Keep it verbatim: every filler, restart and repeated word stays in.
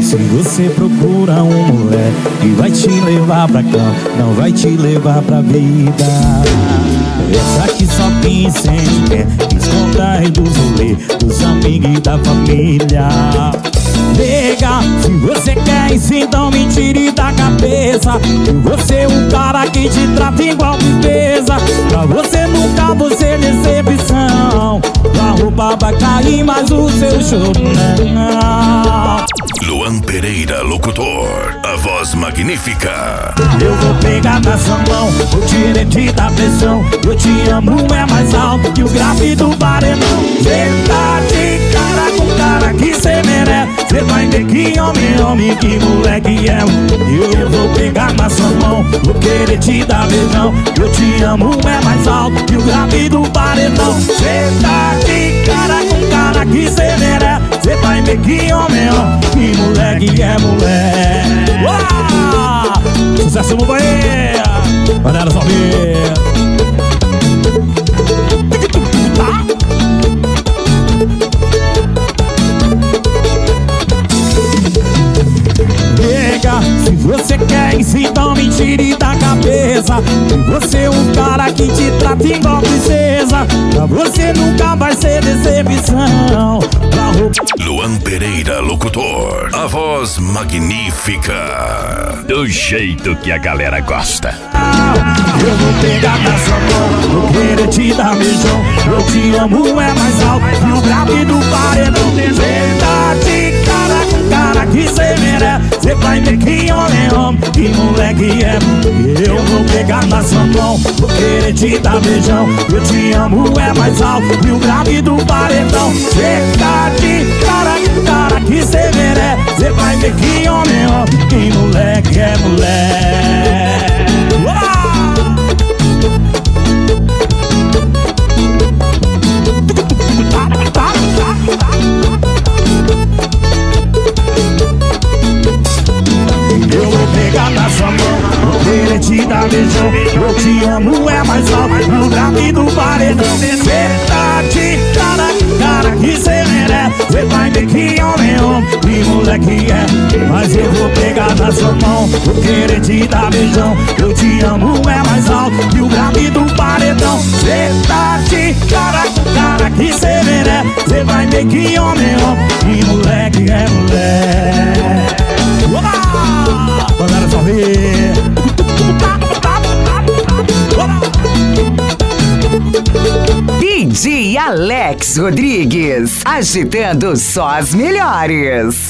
Se você procura um moleque que vai te levar pra cama, não vai te levar pra vida. Essa que só pensa em quer descontar dos rolês, dos amigos e da família. Nega, se você quer isso, então me tire da cabeça que você é um cara que te trata igual princesa. Pra você nunca vou ser decepção. A roupa vai cair, mas o seu choro não. Luan Pereira, locutor, a voz magnífica. Eu vou pegar na sua mão, vou tirar de da pressão. Eu te amo é mais alto que o grave do paredão. Cê tá de cara com cara que cê merece. Cê vai ver que homem, homem, que moleque é. Eu vou pegar na sua mão, vou querer te dar beijão. Eu te amo é mais alto que o grave do paredão. Cê tá de cara com cara que cê merece. Cê vai ver que homem, homem, que moleque é moleque. Uau! Sucesso no Bahia, galera, só ver. Nega, se você quer isso, então me tire da cabeça que você é um cara que te trata igual princesa. Pra você nunca vai ser decepção. Luan Pereira, locutor, a voz magnífica, do jeito que a galera gosta. Eu vou pegar na sua mão, vou querer te dar beijão. Eu te amo é mais alto que o grave do paredão. Cê tá de cara com cara que cê merece. Cê vai ver que homem é homem, que moleque é. Eu vou pegar na sua mão, vou querer te dar beijão. Eu te amo é mais alto que o grave do paredão. Cê tá de cara com cara que cê merece. Cê vai ver que homem é homem, que moleque é moleque. Eu vou pegar na sua mão, vou querer te dar beijão. Eu te amo é mais alto no grave do paredão. Cê tá de cara, cara que cê merece. Cê vai ver que homem é homem, que moleque é. Mas eu vou pegar na sua mão, vou querer te dar beijão. Eu te amo é mais alto que o grave do paredão. Cê tá de cara, cara que cê merece. Cê vai ver que homem é homem, que moleque é moleque. Galera, só ver. D J Alex Rodrigues, agitando só as melhores.